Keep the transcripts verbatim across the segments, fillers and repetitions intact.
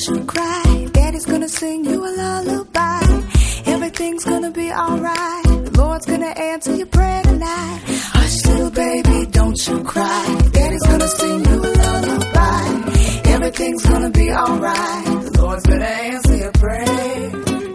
you cry. Daddy's gonna sing you a lullaby. Everything's gonna be alright. The Lord's gonna answer your prayer tonight. Hush, little baby, don't you cry. Daddy's gonna sing you a lullaby. Everything's gonna be alright. The Lord's gonna answer your prayer.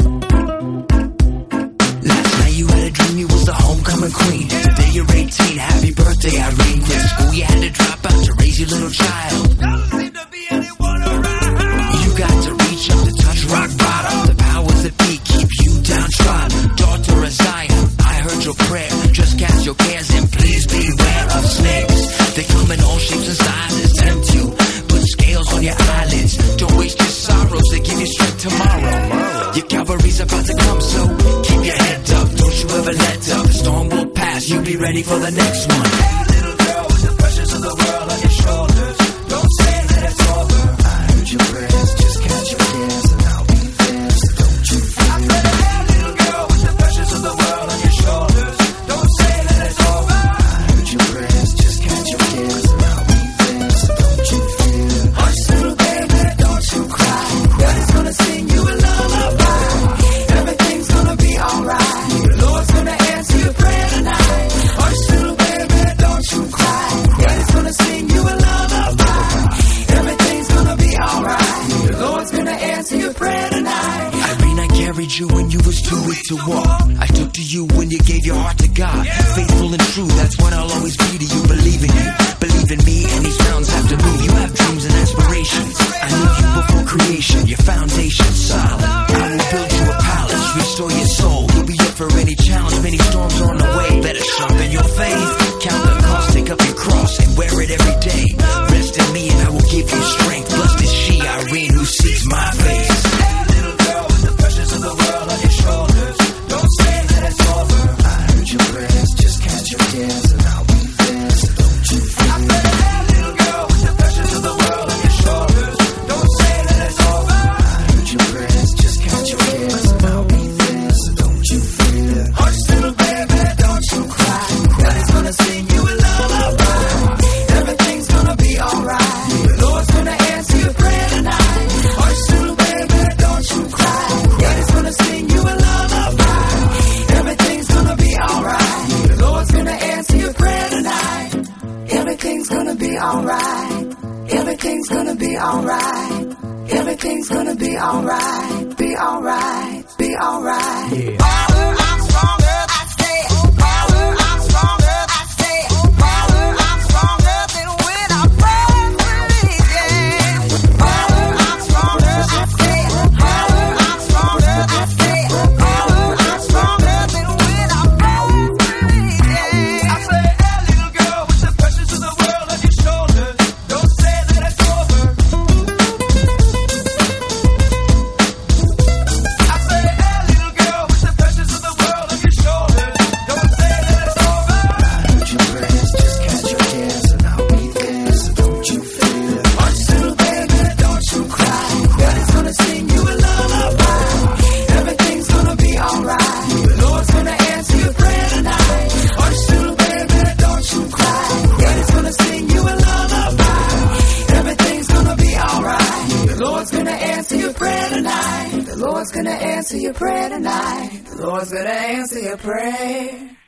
Last night you had a dream you was the homecoming queen. Today you're eighteen, happy birthday Irene. Quit school you had to drop out to raise your little child. Doesn't seem to be anyone around. You got to reach up to touch rock bottom. The powers that be keep you downtrodden. Daughter of Zion, I heard your prayer. Just cast your cares and please beware of snakes. They come in all shapes and sizes, tempt you. Put scales on your eyelids. Don't waste your sorrows, they give you strength tomorrow. Your cavalry's about to come, so keep your head up. Don't you ever let up. The storm will pass, you'll be ready for the next one. Hey, little girl, with the pressures of the world on your shoulders, don't say that it's over. I heard your prayers, just catch your cares and I'll be there, so don't you fear. I said, hey, little girl, with the pressures of the world on your shoulders, don't say that it's over. I heard your prayers, just catch your cares and I'll be there, so don't you fear. Hush, little baby, don't you cry. Daddy's gonna sing you a lullaby. Everything's gonna be alright. The Lord's gonna answer your prayer tonight. Hush, little baby, don't you cry. Daddy's gonna sing you a lullaby. Everything's gonna be alright. The Lord's gonna answer your prayer tonight. Irene, I carried you when you was too weak to walk. I took to you when you gave your heart to God. Faithful and true, that's what I'll always be to you. Believe in you, believe in me, and these mountains have to move. You have dreams and aspirations. I knew you before creation, your foundation's solid. I will build you a palace, restore your soul. You'll be up for any challenge, many storms are on the way. Better sharpen your faith, count the cost, take up your cross and wear it every day. Rest in me and I will give you strength. Blessed is she, Irene, who seeks my face. Hey, little girl, with the pressures of the world on your shoulders, don't say that it's over. I heard your prayers, just catch your cares and I'll be there, so don't you fear. I said, hey, little girl, with the pressures of the world on your shoulders, don't say that it's over. I heard your prayers, just catch your cares and I'll be there, so don't you fear. Hush, little baby, don't you cry. Daddy's gonna sing you a lullaby. Everything's gonna be alright. The Lord's gonna answer your prayer tonight. Hush, little baby, don't you cry. Daddy's gonna sing you a lullaby. Everything's gonna be alright. The Lord's gonna answer your prayer tonight. Everything's gonna be alright. Everything's gonna be alright. Everything's gonna be alright. Be alright. Be alright. Yeah. Power, I'm stronger. I say, power, I'm stronger. I say, power, I'm stronger than when I first believed. Yeah. Power, I'm stronger. I say, power, I'm stronger. I say, power, I'm stronger than when I first believed. Yeah. I say, hey, little girl, with the pressures of the world on your shoulders, don't say that it's over. I say, hey, little girl, with the pressures of the world on your shoulders, don't say that it's over. I heard your prayers, just catch your cares and I'll be there, so don't you fear. Hush, little baby, don't you cry. Daddy's gonna sing you a lullaby. Everything's gonna be alright. The Lord's gonna answer your prayer tonight. Hush, little baby, don't you cry. Daddy's gonna sing you a lullaby. Everything's gonna be alright. The Lord's gonna answer your prayer tonight. The Lord's gonna answer your prayer tonight. The Lord's gonna answer your prayer.